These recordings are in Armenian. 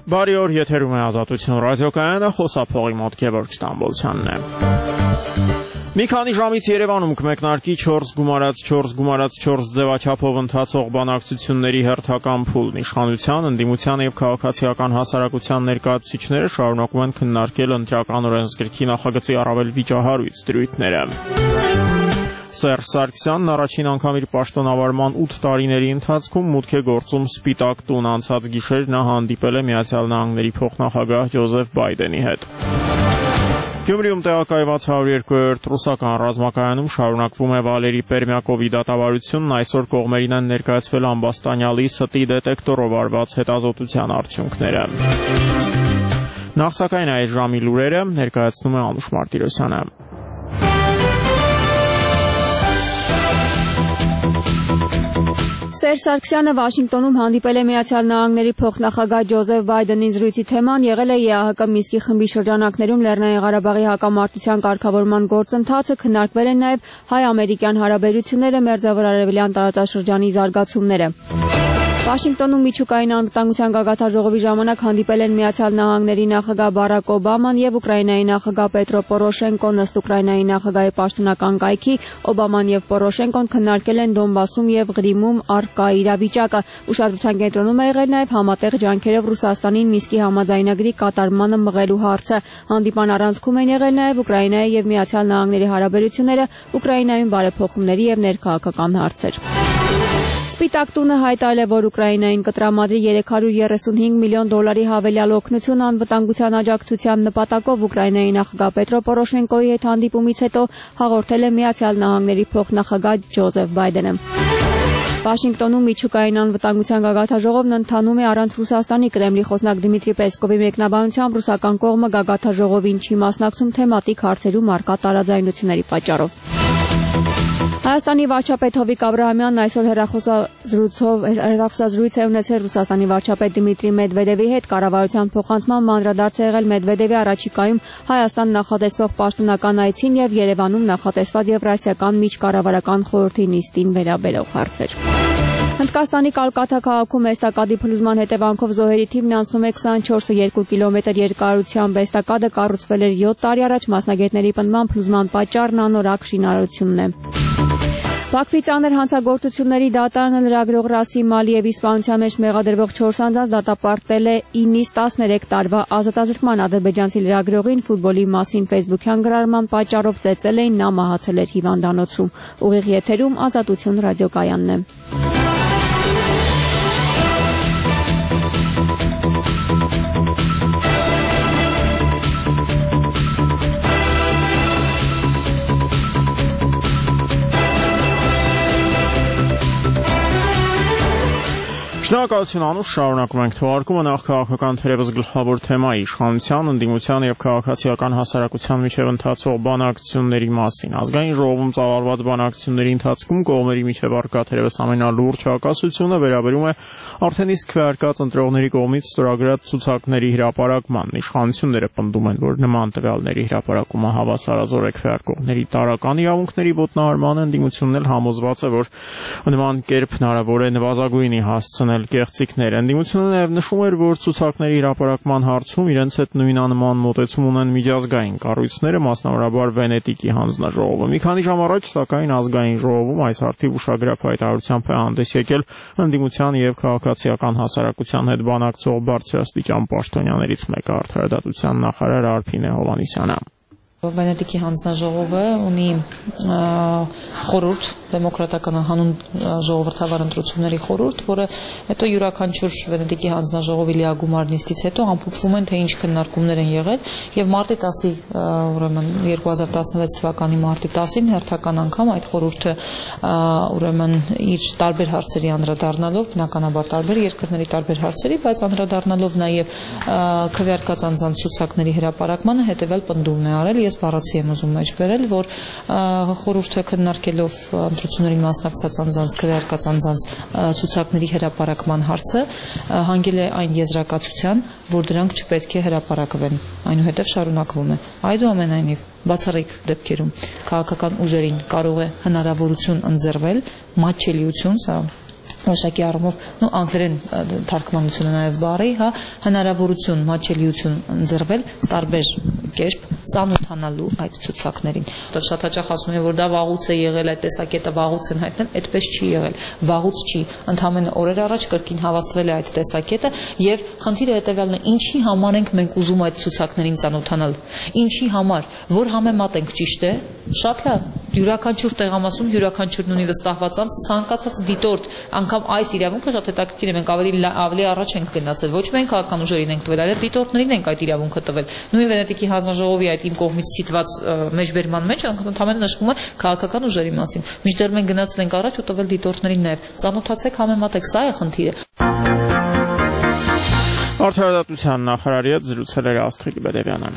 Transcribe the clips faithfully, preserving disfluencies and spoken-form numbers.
Բարի օր, եթերում է Ազատություն ռադիոկայանը, խոսափողի մոտ Գևորգ Ստամբոլցյանն է։ Մի քանի ժամից Երևանում կմեկնարկի չորս գումարած չորս գումարած չորս ձևաչափով ընթացող բանակցությունների հերթական փուլն։ Իշխանության, ընդդիմության եւ քաղաքացիական հասարակության ներկայացուցիչները շարունակում են քննարկել ընտրական օրենսգրքի նախագծի առավել վիճահարույց դրույթները։ Սերժ Սարգսյանն առաջին անգամ իր պաշտոնավարման ութ տարիների ընթացքում մուտք է գործում Սպիտակ տուն, անցած գիշեր նա հանդիպել է Միացյալ Նահանգների փոխնախագահ Ջոզեֆ Բայդենի հետ։ Գյումրիում տեղակայված հարյուրերկու ռուսական ռազմակայանում շարունակվում է Վալերի Պերմյակովի դատավարությունն, այսօր կողմերին են ներկայացվել ամբաստանյալի ստի դետեկտորով արված հետազոտության արդյունքները։ Նախ սակայն այս ժամի լուրերը ներկայացնում է Անուշ Մարտիրոսյանը։ Սերժ Սարգսյանը Վաշինգտոնում հանդիպել է Միացյալ Նահանգների փոխնախագահ Ջոզեֆ Բայդենին, զրույցի թեման եղել է ԵԱՀԿ Մինսկի խմբի շրջանակներում Լեռնային Ղարաբաղի հակամարտության կարգավորման գործընթացը, քննարկվել են նաև հայ-ամերիկյան հարաբերությունները, Մերձավոր Արևելյան տարածաշրջանի զարգացումները։ Վաշինգտոնում միջուկային անվտանգության գագաթնաժողովի ժամանակ հանդիպել են Միացյալ Նահանգների նախագահ Բարակ Օբաման եւ Ուկրաինայի նախագահ Պետրո Պորոշենկոն, ըստ Ուկրաինայի նախագահի պաշտոնական կայքի Օբաման եւ Պորոշենկոն քննարկել են Դոնբասում եւ Ղրիմում առկա իրավիճակը։ Ուշադրության կենտրոնում է եղել նաեւ համատեղ ջանքերով Ռուսաստանին Մինսկի համաձայնագրի կատարմանը մղելու հարցը։ Հանդիպան առանցքում են եղել նաեւ Ուկրաինայի եւ Միացյալ Նահանգների հարաբերությունները, Ուկրաինայում բարեփոխումների եւ ներքաղաքական հարցեր։ Սպիտակ տունը հայտարարել է, որ Ուկրաինային կտրամադրի երեք հարյուր երեսունհինգ միլիոն դոլարի հավելյալ օգնություն անվտանգության աջակցության նպատակով Ուկրաինայի նախագահ Պետրո Պորոշենկոյի հետ հանդիպումից հետո հաղորդել է Միացյալ Նահանգների փոխնախագահ Ջոզեֆ Բայդենը։ Վաշինգտոնում միջուկային անվտանգության գագաթնաժողովն ընթանում է առանց Ռուսաստանի։ Կրեմլի խոսնակ Դմիտրի Պեսկովի մեկնաբանությամբ ռուսական կողմը գագաթնաժողովին չի մասնակցում թեմատիկ հարցերում առկա տարաձայնությունների պատճառով։ Հայաստանի վարչապետ Հովիկ Աբրահամյանն այսօր հեռախոսազրույցով հեռախոսազրույց է ունեցել Ռուսաստանի վարչապետ Դմիտրի Մեդվեդևի հետ։ Կառավարության փոխանցման անդրադարձ է եղել Մեդվեդևի առաջիկայում Հայաստան նախատեսվող պաշտոնական այցին եւ Երևանում նախատեսված Եվրասիական միջկառավարական խորհրդի նիստին վերաբերող հարցեր։ Հնդկաստանի Կալկաթա քաղաքում էստակադի փլուզման հետևանքով զոհերի թիվն անցնում է քսանչորսը երկու կիլոմետր երկարությամբ։ Էստակադը կառուցվել էր յոթ տարի առաջ, մասնագետների պնդմամբ փլուզման պատճառն անորակ շինարարությունն է։ Բաքվի ծանր հանցագործությունների դատարանը լրագրող Ռասիմ Ալիևի սպանության մեջ մեղադրվող չորս անձանց դատապարտել է ինից տասներեք տարվա ազատազրկման։ Ադրբեջանցի լրագրողին ֆուտբոլի մասին ֆեյսբուքյան գրառման պատճառով ծեծել էին, նա մահացել էր հիվանդանոցում։ Ուղիղ եթերում Ազատություն ռադիոկայանն է։ Շնորհակալություն Անուշ, շարունակում ենք թողարկումը։ Նախ քաղաքական թերևս գլխավոր թեմայի իշխանության, ընդդիմության եւ քաղաքացիական հասարակության միջև ընթացող բանակցությունների մասին։ Ազգային ժողովում ծավալված բանակցությունների ընթացքում կողմերի միջև առկա թերևս ամենալուրջ հակասությունը վերաբերում է արդեն իսկ քվեարկած ընտրողների կողմից ստորագրած ցուցակների հրապարակմանն։ Իշխանությունները պնդում են, որ նման տվյալների հրապարակումը հավասարազոր է քվեարկողների տարրական իրավունքների ոտնահարմանը, ընդդիմությունն էլ համոզված է, որ նման կերպ հնարավոր է նվազագույնի հասցնել կեղծիքներ։ Ընդդիմությունը նաև նշում էր, որ ցուցակների հրապարակման հարցում իրենց հետ նույնանման մոտեցում ունեն միջազգային կառույցները, մասնավորաբար Վենետիկի հանձնաժողովը։ Մի քանի ժամ առաջ, սակայն, ազգային ժողովում այս հարթիվ ուշագրավ հայտարարությամբ է հանդես եկել ընդդիմության եւ քաղաքացիական հասարակության հետ բանակցող բարձրաստիճան պաշտոնյաներից մեկը, արդարադատության նախարար Արփինե Հովհաննիսյանը։ Վենետիկի հանձնաժողովը ունի խորհուրդ, դեմոկրատական հանուն ժողովրդավար ընտրությունների խորհուրդ, որը հետո յուրաքանչյուր Վենետիկի հանձնաժողովի լիագումար նիստից հետո ամփոփվում են, թե ինչ քննարկումներ են եղել, եւ մարտի տասի, ուրեմն երկու հազար տասնվեց թվականի մարտի տասին հերթական անգամ այդ խորհուրդը ուրեմն իր տարբեր հարցերի անդրադառնալով, բնականաբար տարբեր երկրների տարբեր հարցերի, բայց անդրադառնալով նաեւ քվեարկած անձանց ցուցակների հրապարակմանը հետեւել պնդումն է արել։ Ես բառացի եմ ուզում մեջ բերել, որ խորհուրդը քննարկելով ընտրություններին մասնակցած անձանց քվեարկած անձանց ցուցակների հրապարակման հարցը հանգել է այն եզրակացության, որ դրանք չպետք է հրապարակվեն, այնուհետև շարունակվում է։ Այդուամենայնիվ բացառիկ դեպքերում քաղաքական ուժերին կարող է հնարավորություն ընձեռվել մատչելիություն, սա Որոշակի առումով նո անգլերեն թարգմանությունը նաև բարի, հա, հնարավորություն, մատչելիություն ընձեռվել տարբեր կերպ ծանոթանալու այդ ցուցակներին։ Որտեղ շատ հաճախ ասում են, որ դա վաղուց է եղել, այդ տեսակետը վաղուց են հայտնել, այդպես չի եղել, վաղուց չի, ընդհանրապես օրեր առաջ կրկին հավաստվել է այդ տեսակետը եւ խնդիրը հետեւյալն է, ինչի համար ենք մենք ուզում այդ ցուցակներին ծանոթանալ, ինչի համար, որ համեմատենք, ճիշտ է, շատ լավ, յուրաքանչյուր տեղամասում յուրաքանչյուրն ունի վստահված անձ, ցանկացած դիտորդ անգամ այս իրավունքը շատ հետաքրքիր է, մենք ավելի ավելի առաջ ենք գնացել, ոչ մենք քաղաքական ուժերին ենք տվել, այլ դիտորդներին ենք այդ իրավունքը տվել։ Նույն Վենետիկի հանձնաժողովի այդ իմ կողմից ցիտված մեջբերման մեջ ընդհանրապես նշվում է քաղաքական ուժերի մասին։ Մինչդեռ մենք գնացել ենք առաջ ու տվել դիտորդներին նաև։ Ծանոթացեք, համեմատեք, սա է խնդիրը։ Արդարադատության նախարարի հետ զրուցել էր Աստղիկ Բեդևյանը։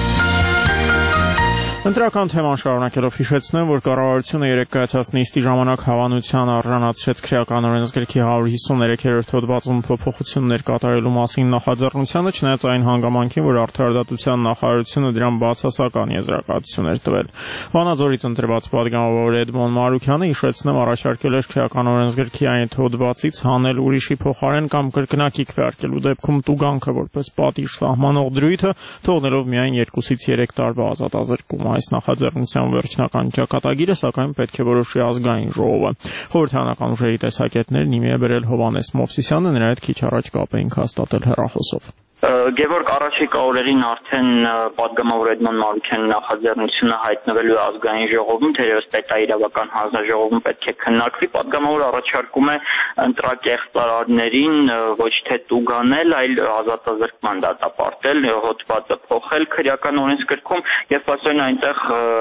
Ընտրական թեման շարունակելով հիշեցնեմ, որ կառավարությունը երեկ կայացած նիստի ժամանակ հավանության արժանացրեց քրեական օրենսգրքի հարյուր հիսուններեք-րդ հոդվածում փոփոխություններ կատարելու մասին նախաձեռնությանը, չնայած այն հանգամանքին, որ արդարադատության նախարարությունը դրան բացասական եզրակացություն էր տվել։ Վանաձորից ընտրված պատգամավոր Էդմոն Մարուքյանը հիշեցնեմ առաջարկել էր քրեական օրենսգրքի այդ հոդվածից հանել ուրիշի փոխարեն կամ կրկնակի քվեարկելու դեպքում տուգանքը որպես պատիժ սահմանող դրույթը, թողնելով միայն երկուսից երեք տարվա ազատազրկում։ Այս նախաձեռնության վերջնական ճակատագիրը, սակայն պետք է որոշի ազգային ժողովը։ Խորհրդարանական ուժերի տեսակետներն իմի է բերել Հովհաննես Մովսիսյանը, նրա հետ քիչ առաջ կապ էինք հաստատել հեռախոսով։ Գևորգ առաջիկա օրերին արդեն պատգամավոր Էդմոն Մարուքյանի նախաձեռնությունը հայտնվել է ազգային ժողովում, թերևս պետաիրավական հանձնաժողովում պետք է քննարկվի։ Պատգամավորը առաջարկում է ընտրակեղծարարներին ոչ թե տուգանել, այլ ազատազրկման դատապարտել, հոդվածը փոխել քրեական օրենսգրքում եւ փաստորեն այնտեղ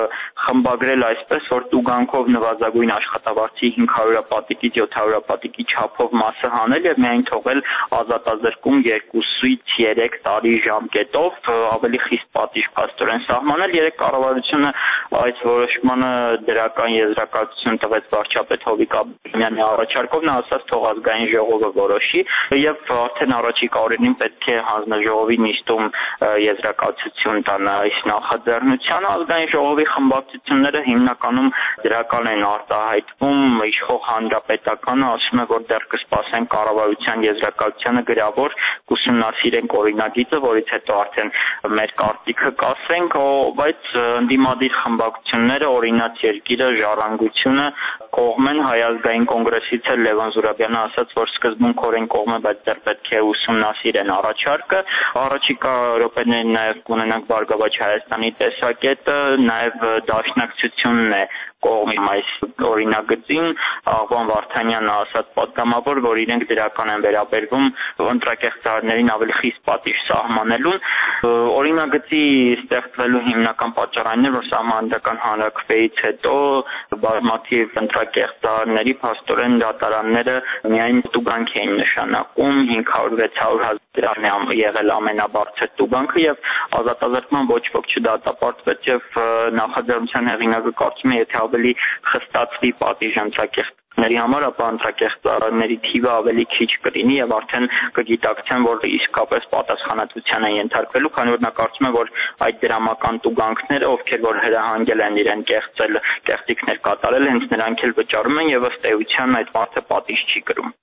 խմբագրել այսպես, որ տուգանքով նվազագույն աշխատավարձի հինգ հարյուրապատիկից յոթ հարյուրապատիկի չափով մասը հանել եւ միայն թողել ազատազրկում երկուսից երեք տարի ժամկետով ավելի խիստ պատիժ փաստորեն սահմանել։ Երեք կառավարությունը այս որոշմանը դրական եզրակացություն տվեց վարչապետ Հովիկ Աբրահամյանի առաջարկով, նա ասաց թող ազգային ժողովը որոշի եւ արդեն առաջիկա օրերին պետք է հանձնաժողովի նիստում եզրակացություն տան այս նախաձեռնությանը։ Ազգային ժողովի խմբակցությունները հիմնականում դրական են արտահայտվում, իշխող հանրապետականը ասում է, որ դեռ կսպասեն կառավարության եզրակացությանը գրավոր կուսումնասիրենք օրինագիծը, որից հետո արդեն մեր կարծիքը կասենք, բայց ընդդիմադիր խմբակցությունները օրինաց երկիրը, ժառանգությունը կողմ են, Հայ ազգային կոնգրեսից էլ Լևոն Զուրաբյանը ասաց, որ սկզբունքորեն կողմ է, բայց դեռ պետք է ուսումնասիրեն առաջարկը։ Առաջիկա րոպեներին նաև կունենանք Բարգավաճ Հայաստանի տեսակետը, նաև Դաշնակցությունն է կողմ այս օրինագծին, Աղվան Վարդանյանը ասաց պատգամավոր, որ իրենք դրական են վերաբերվում ընտրակեղծարարներին ավելի խիստ պատիժ սահմանելուն։ Օրինագծի ստեղծվելու հիմնական պատճառն է, որ Սահմանադրական հանրաքվեից հետո բազմաթիվ ընտրակեղծարարների փաստորեն դատարանները միայն տուգանք էին նշանակում, հինգ հարյուր վեց հարյուր հազար դրամ է եղել ամենաբարձր տուգանքը եւ ազատազրկման ոչ ոք չդատապարտվեց եւ նախաձեռնության հեղինակը կարծում է, եթե ավելի խստացվի պատիժ ընտրակեղծարարների համար, ապա ընտրակեղծարարների թիվը ավելի քիչ կլինի եւ արդեն կգիտակցեն, որ իսկապես պատասխանատվության են ենթարկվելու, քանի որ նա կարծում է, որ այդ դրամական տուգանքները, ովքեր որ հրահանգել են իրեն կեղծել, կեղծիքներ կատարել, հենց նրանք էլ վճարում են եւ ըստ էության այդ մարդը պատիժ չի կրում։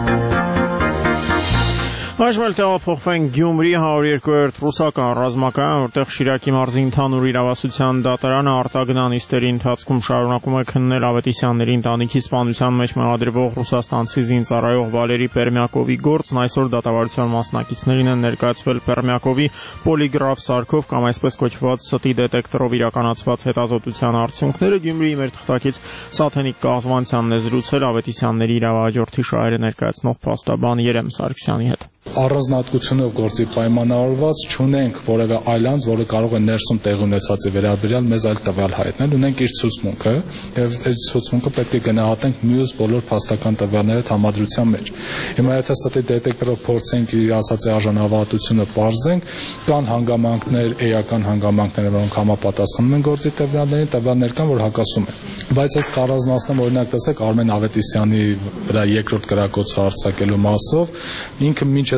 Այժմ էլ տեղափոխվենք Գյումրի հարյուր երկու-րդ ռուսական ռազմական, որտեղ Շիրակի մարզի ընդհանուր իրավասության դատարանը արտագնանիստերի ընթացքում շարունակում է քննել Ավետիսյանների ընտանիքի սպանության մեջ մեղադրվող ռուսաստանցի զինծառայող Վալերի Պերմյակովի գործն։ Այսօր դատավարության մասնակիցներին են ներկայացվել Պերմյակովի պոլիգրաֆ սարքով կամ այսպես կոչված ստի դետեկտորով իրականացված հետազոտության արդյունքները։ Գյումրիի մեր թղթակից Սաթենիկ Կազմանցյանն է զրուցել Ավետիսյանների իրավահաջորդի շահերը ներկայացնող փաստաբան Երեմ Սարգսյանի հետ։ Առանձնահատկությունով գործի պայմանավորված չունենք որևէ այլ անձ, որը կարող է ներսում տեղի ունեցածի վերաբերյալ մեզ այլ տվյալ հայտնել, ունենք իր ցուցմունքը եւ այդ ցուցմունքը պետք է գնահատենք մյուս բոլոր փաստական տվյալների հետ համադրության մեջ։ Հիմա եթե ստի դետեկտորով փորձենք իր ասածի արժանավատությունը պարզենք, կան հանգամանքներ, էական հանգամանքներ, որոնք համապատասխանում են գործի տվյալներին, տվյալներ կան, որ հակասում են։ Բայց այս կառանձնացնեմ, օրինակ տեսեք Արմեն Ավետիսյանի վրա երկրորդ կրակոցը արձակելու մասով ինքը մինչ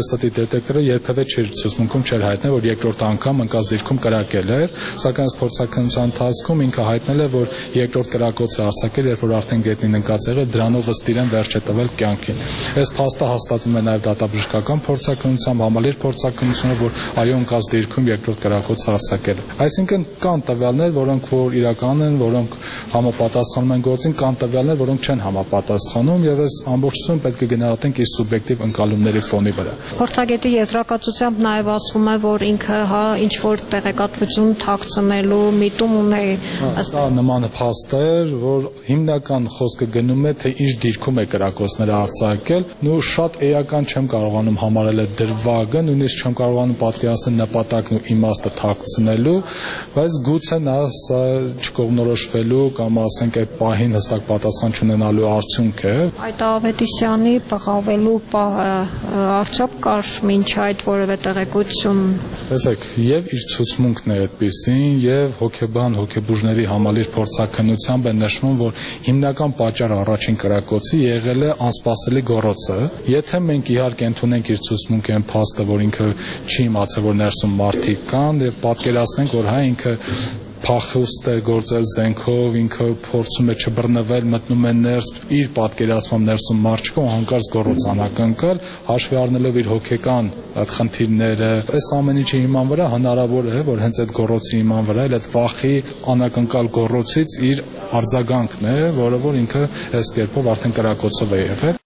տեսատի դետեկտորը երբևէ չէր ցուցմունքում չէր հայտնել, որ երկրորդ անգամ ընկած դիրքում կրակել էր, սակայն փորձակնության ընթացքում ինքը հայտնել է, որ երկրորդ կրակոցը արձակել, երբ որ արդեն գետնին ընկած եղել, դրանով ըստ իրեն վերջ է տվել կյանքին։ Այս փաստը հաստատվում է նաև դատաբժշկական փորձակնությամբ, համալիր փորձակնությունը, որ այո ընկած դիրքում երկրորդ կրակոցը արձակել է։ Այսինքն կան տվյալներ, որոնք որ իրական են, որոնք համապատասխանում են գործին, կան տվյալներ, որոնք չեն համապատասխանում, եւ այս ամբողջությունը պետք է գնահատենք իր սուբյեկտիվ ընկալումների ֆոնի վրա։ Փորձագետի եզրակացությամբ նաև ասվում է, որ ինքը հա ինչ որ տեղեկատվություն թաքցնելու միտում ունի։ Դա նման փաստեր, որ հիմնական խոսքը գնում է, թե ինչ դիրքում է կրակոցները արձակել, ու շատ էական չեմ կարողանում համարել այդ դրվագը, նույնիսկ չեմ կարողանում պատկերացնել նպատակն ու իմաստը թաքցնելու, բայց գուցե նա սա չկողմնորոշվելու կամ ասենք այդ պահին հստակ պատասխան չունենալու արդյունք է։ Այդ Ավետիսյանի պղավելու պահը արդյոք կար մինչ այդ որևէ տեղեկություն։ Տեսեք, եւ իր ցուցմունքն է այդպեսին, եւ հոգեբան հոգեբուժների համալիր փորձակնությամբ է նշվում, որ հիմնական պատճառը առաջին կրակոցի եղել է անսպասելի գոռոցը։ Եթե մենք իհարկե ընդունենք իր ցուցմունքի այն փաստը, որ ինքը չի իմացել, որ ներսում մարդիկ կան, եւ պատկերացնենք, որ հա ինքը փախուստ է գործել զենքով, ինքը փորձում է չբռնվել, մտնում է ներս, իր պատկերացմամբ ներսում մարդ չկա, հանկարծ գոռոց անակնկալ, հաշվի առնելով իր հոգեկան այդ խնդիրները, այս ամեն ինչի հիման վրա հնարավոր է, որ հենց այդ գոռոցի հիման վրա, այդ վախի անակնկալ գոռոցից իր արձագանքն է, որը որ ինքը այս կերպով արդեն կրակոցով է եղել։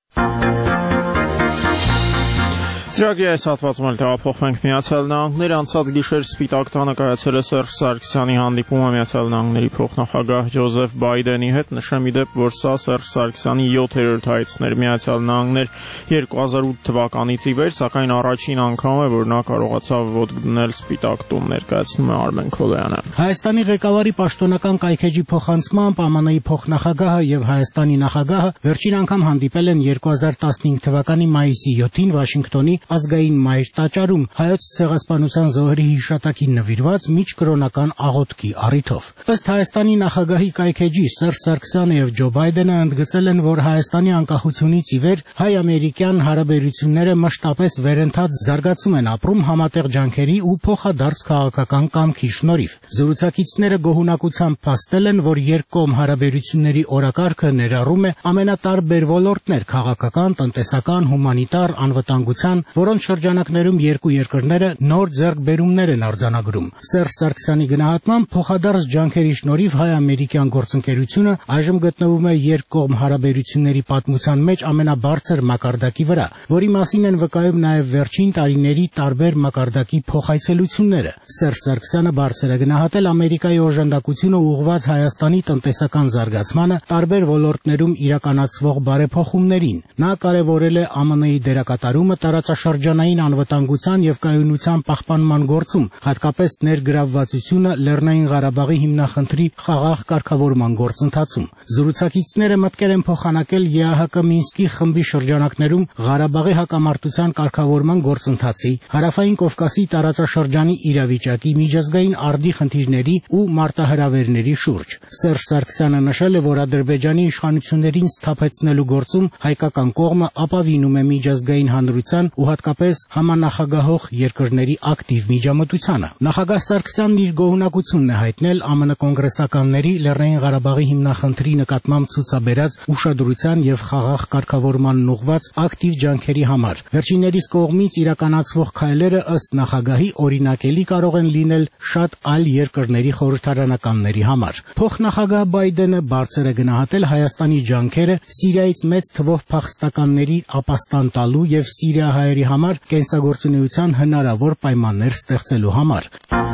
Ծրագրի այս հատվածում էլ տեղափոխվենք Միացյալ Նահանգներ, անցած գիշեր Սպիտակ տանը կայացել է Սերժ Սարգսյանի հանդիպումը Միացյալ Նահանգների փոխնախագահ Ջոզեֆ Բայդենի հետ, նշեմ ի դեպ, որ սա Սերժ Սարգսյանի յոթերորդ հայցն էր Միացյալ Նահանգներ երկու հազար ութ թվականից ի վեր, սակայն առաջին անգամ է, որ նա կարողացավ ոտք դնել Սպիտակ տուն, ներկայացնում է Արմեն Քոլոյանը։ Հայաստանի ղեկավարի պաշտոնական կայքեջի փոխանցմամբ ԱՄՆ-ի փոխնախագահը եւ Հայաստանի նախագահը վերջին անգամ հանդիպել են երկու հազար տասնհինգ թվականի մայիսի յոթին Վաշինգտոնի ազգային մայր տաճարում հայոց ցեղասպանության զոհերի հիշատակին նվիրված միջկրոնական աղոթքի առիթով։ Ըստ Հայաստանի նախագահի կայքեջի Սերժ Սարգսյանը եւ Ջո Բայդենը ընդգծել են, որ Հայաստանի անկախությունից ի վեր հայ-ամերիկյան հարաբերությունները մշտապես վերընթաց զարգացում են ապրում համատեղ ջանքերի ու փոխադարձ քաղաքական կամքի շնորհիվ։ Զրուցակիցները գոհունակությամբ փաստել են, որ երկկողմ հարաբերությունների օրակարգը ներառում է ամենատարբեր ոլորտներ՝ քաղաքական, տնտեսական, հումանիտար, անվտանգության, որոնց շրջանակներում երկու երկրները նոր ձեռքբերումներ են արձանագրում։ Սերժ Սարգսյանի գնահատմամբ փոխադարձ ջանքերի շնորհիվ հայ-ամերիկյան գործընկերությունը այժմ գտնվում է երկկողմ հարաբերությունների պատմության մեջ ամենաբարձր մակարդակի վրա, որի մասին են վկայում նաև վերջին տարիների տարբեր մակարդակի փոխայցելությունները։ Սերժ Սարգսյանը բարձր է գնահատել Ամերիկայի օժանդակությունը ուղղված Հայաստանի տնտեսական զարգացմանը, տարբեր ոլորտներում իրականացվող բարեփոխումներին։ Նա կարևորել է ԱՄՆ-ի դերակատարումը տարածաշրջանային անվտանգության եւ կայունության պահպանման գործում, հատկապես ներգրավվածությունը Լեռնային Ղարաբաղի հիմնախնդրի խաղաղ կարգավորման գործընթացում։ Զրուցակիցները մտքեր են փոխանակել ԵԱՀԿ Մինսկի խմբի շրջանակներում Ղարաբաղի հակամարտության կարգավորման գործընթացի, Հարավային Կովկասի տարածաշրջանի իրավիճակի, միջազգային արդի խնդիրների ու մարտահրավերների շուրջ։ Սերժ Սարգսյանը նշել է, որ Ադրբեջանի իշխանություններին սթափեցնելու գործում հայկական կողմը ապավինում է միջազգային հանրության ու հատկապես համանախագահող երկրների ակտիվ միջամտությանը։ Նախագահ Սարգսյանն իր գոհունակությունն է հայտնել ԱՄՆ կոնգրեսականների Լեռնային Ղարաբաղի հիմնախնդրի նկատմամբ ցուցաբերած ուշադրության եւ խաղաղ կարգավորմանն ուղղված ակտիվ ջանքերի համար։ Վերջիններիս կողմից իրականացվող քայլերը ըստ նախագահի օրինակելի կարող են լինել շատ այլ երկրների խորհրդարանականների համար։ Փոխնախագահ Բայդենը բարձր է գնահատել Հայաստանի ջանքերը Սիրիայից մեծ թվով փախստականների ապաստան տալու եւ սիրիահայերի համար կենսագործունեության հնարավոր պայմաններ ստեղծելու համար։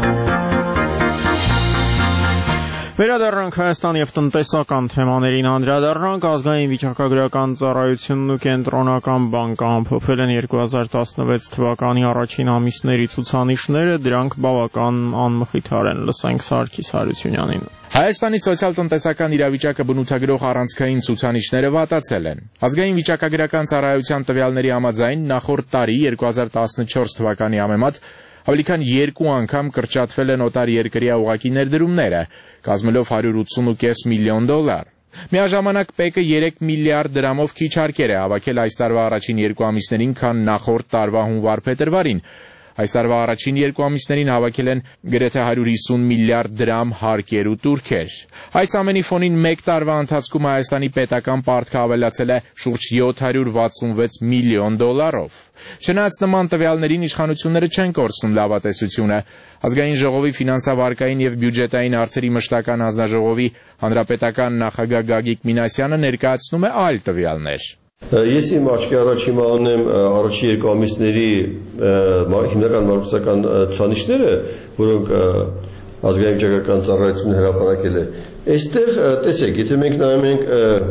Վերադառնանք Հայաստան եւ տնտեսական թեմաներին, անդրադառնանք ազգային վիճակագրական ծառայությունն ու կենտրոնական բանկը ամփոփել են երկու հազար տասնվեց թվականի առաջին ամիսների ցուցանիշները, դրանք բավական անմխիթար են, լսենք Սարգիս Հարությունյանին։ Հայաստանի սոցիալ-տնտեսական իրավիճակը բնութագրող առանցքային ցուցանիշները վատացել են։ Ազգային վիճակագրական ծառայության տվյալների համաձայն նախորդ տարի երկու հազար տասնչորս թվականի համեմատ ավելի քան երկու անգամ կրճատվել են օտար երկրյա ուղղակի ներդրումները, կազմելով հարյուր ութսուն ու կես միլիոն դոլար։ Միաժամանակ ՊԵԿ-ը երեք միլիարդ դրամով քիչ հարկեր է հավաքել այս տարվա առաջին երկու ամիսներին, քան նախորդ տարվա հունվար-փետրվարին։ Այս տարվա առաջին երկու ամիսներին հավաքել են գրեթե հարյուր հիսուն միլիարդ դրամ հարկեր ու տուրքեր։ Այս ամենի ֆոնին մեկ տարվա ընթացքում Հայաստանի պետական պարտքը ավելացել է շուրջ յոթ հարյուր վաթսունվեց միլիոն դոլարով։ Չնայած նման տվյալներին իշխանությունները չեն կորցնում լավատեսությունը։ Ազգային ժողովի ֆինանսավարկային եւ բյուջետային հարցերի մշտական հանձնաժողովի հանրապետական նախագահ Գագիկ Մինասյանը ներկայացնում է այլ տվյալներ։ Ես իմ աչքի առաջ հիմա ունեմ առաջի երկու ամիսների հիմնական մարզական ցուցանիշները, որոնք ազգային վիճակագրական ծառայությունը հրապարակել է։ Այստեղ տեսեք, եթե մենք նայում ենք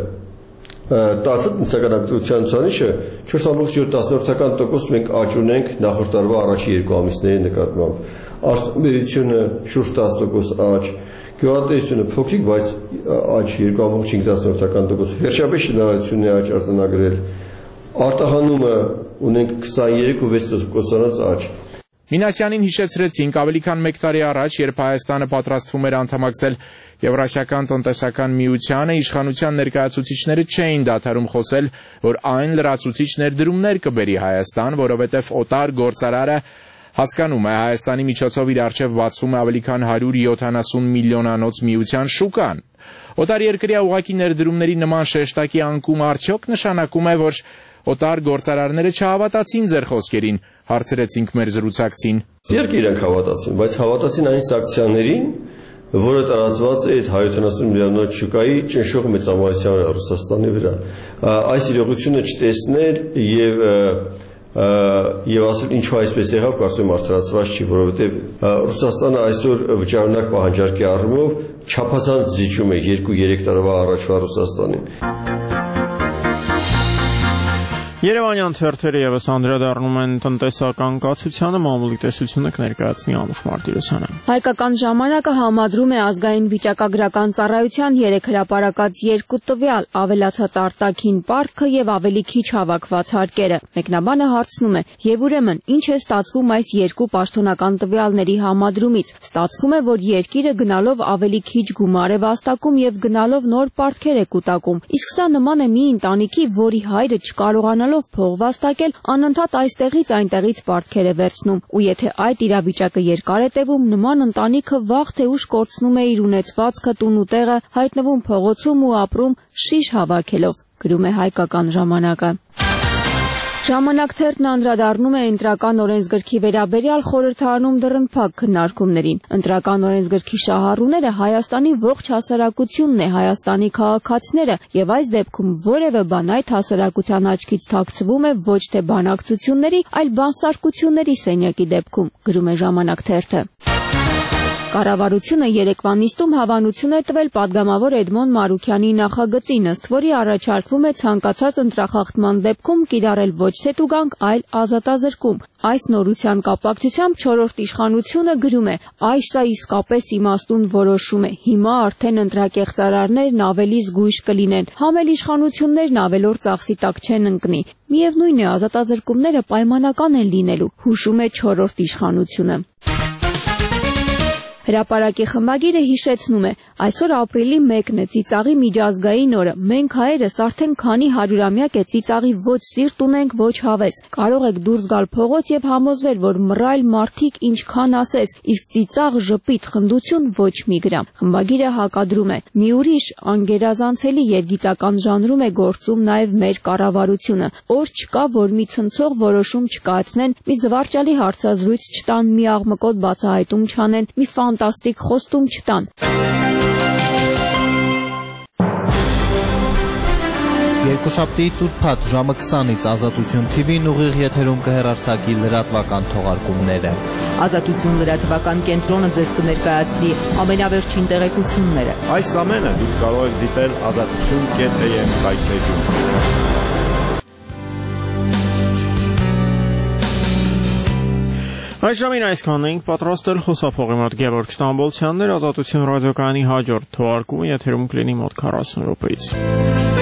տասը տնտեսական ակտիվության ցուցանիշը չորս կόμma յոթ տոկոս մենք աճ ունենք նախորդ տարվա առաջի երկու ամիսների նկատմամբ։ Արտադրությունը շուրջ տասը տոկոս աճ, գյուղատնտեսությունը փոքրիկ, բայց աճ երկու կόμma հինգ տոկոս, վերջապես շինարարությունն է աճ արձանագրել, արտահանումը ունենք քսաներեք կόμma վեց տոկոսանոց աճ։ Մինասյանին հիշեցրեցինք ավելի քան մեկ տարի առաջ, երբ Հայաստանը պատրաստվում էր անդամակցել Եվրասիական տնտեսական միությանը, իշխանության ներկայացուցիչները չէին դադարում խոսել, որ այն լրացուցիչ ներդրումներ կբերի Հայաստան, որովհետև օտար գործարարը հասկանում է Հայաստանի միջոցով իր առջև բացվում է ավելի քան հարյուր յոթանասուն միլիոնանոց միության շուկան։ Օտար երկրյա ուղղակի ներդրումների նման շեշտակի անկում արդյոք նշանակում է, որ օտար գործարարները չհավատացին ձեր խոսքերին, հարցրեցինք մեր զրուցակցին։ Իհարկե իրենք հավատացին, բայց հավատացին այն սանկցիաներին, որը տարածված է այդ հարյուր յոթանասուն միլիոնանոց շուկայի ճնշող մեծամասնության վրա Ռուսաստանի վրա։ Այս իրողությունը չտեսնել եւ եւ ասել ինչու այսպես եղավ, կարծում եմ արդարացված չի, որովհետեւ Ռուսաստանը այսօր վճարունակ պահանջարկի առումով չափազանց զիջում է երկու-երեք տարվա առաջվա Ռուսաստանին։ Երևանյան թերթերը եւս անդրադառնում են տնտեսական կացությանը, մամուլի տեսությունը կներկայացնի Անուշ Մարտիրոսյանը։ Հայկական ժամանակը համադրում է ազգային վիճակագրական ծառայության երեք հրապարակած երկու տվյալ՝ ավելացած արտաքին պարտքը եւ ավելի քիչ հավաքված հարկերը։ Մեկնաբանը հարցնում է. «Եվ ուրեմն, ինչ է ստացվում այս երկու պաշտոնական տվյալների համադրումից։ Ստացվում է, որ երկիրը գնալով ավելի քիչ գումար է վաստակում եւ գնալով նոր պարտքեր է կուտակում։ Իսկ սա նման է մի ընտանիքի, որի հայրը չկարողանալով փող վաստակել, անընդհատ այստեղից այնտեղից պարտքեր է վերցնում, ու եթե այդ իրավիճակը երկար է տևում, նման ընտանիքը վաղ թե ուշ կորցնում է իր ունեցվածքը, տուն ու տեղը, հայտնվում փողոցում ու ապրում շիշ հավաքելով», գրում է Հայկական ժամանակը։ Ժամանակ թերթն անդրադառնում է ընտրական օրենսգրքի վերաբերյալ խորհրդարանում դռնփակ քննարկումներին։ Ընտրական օրենսգրքի շահառուները Հայաստանի ողջ հասարակությունն է, Հայաստանի քաղաքացիները, եւ այս դեպքում որևէ բան այդ հասարակության աչքից թաքցվում է ոչ թե բանակցությունների, այլ բանսարկությունների սենյակի դեպքում, գրում է Ժամանակ թերթը։ Կառավարությունը երեկվա նիստում հավանություն է տվել падգամավոր Էդմոն Մարուքյանի նախագծին, ըստ որի առաջարկվում է ցանկացած ընտրախախտման դեպքում կիրառել ոչ թե տուգանք, այլ ազատազրկում։ Այս նորության կապակցությամբ չորրորդ իշխանությունը գրում է. «Այս սա իսկապես իմաստուն որոշում է։ Հիմա արդեն ընտրակեղծարարներն ավելի զգույշ կլինեն, համ էլ իշխանություններն ավելորդ ծախսի տակ չեն ընկնի։ Միևնույն է, ազատազրկումները պայմանական են լինելու», հուշում է չորրորդ իշխանությունը։ Հրապարակի խմբագիրը հիշեցնում է. «Այսօր ապրիլի մեկն է, ծիծաղի միջազգային օրը։ Մենք հայերս արդեն քանի հարյուրամյակ է ծիծաղի ոչ սիրտ ունենք, ոչ հավես։ Կարող եք դուրս գալ փողոց եւ համոզվել, որ մռայլ մարդիկ ինչքան ասես, իսկ ծիծաղ, ժպիտ, խնդություն ոչ մի գրամ»։ Խմբագիրը հակադրում է. «Մի ուրիշ անգերազանցելի երգիծական ժանրում է գործում նաեւ մեր կառավարությունը։ Օր չկա, որ մի ցնցող որոշում չկայացնեն, մի զվարճալի հարցազրույց չտան, մի աղմկոտ բացահայտում չանեն, մի ֆանտաստիկ խոստում չտան»։ Երկուշաբթիից ուրբաթ ժամը քսանից Ազատություն թի վին ուղիղ եթերում կհեռարձակի լրատվական թողարկումները։ Ազատություն լրատվական կենտրոնը ձեզ կներկայացնի ամենավերջին տեղեկությունները։ Այս ամենը դուք կարող եք դիտել ազատություն կետ է եմ կայքեջում։ Այս ժամին այսքանն էինք պատրաստել, խոսափողի մոտ Գևորգ Ստամբոլցյանն էր, Ազատություն ռադիոկայանի հաջորդ թողարկումը եթերում կլինի մոտ քառասուն րոպեից։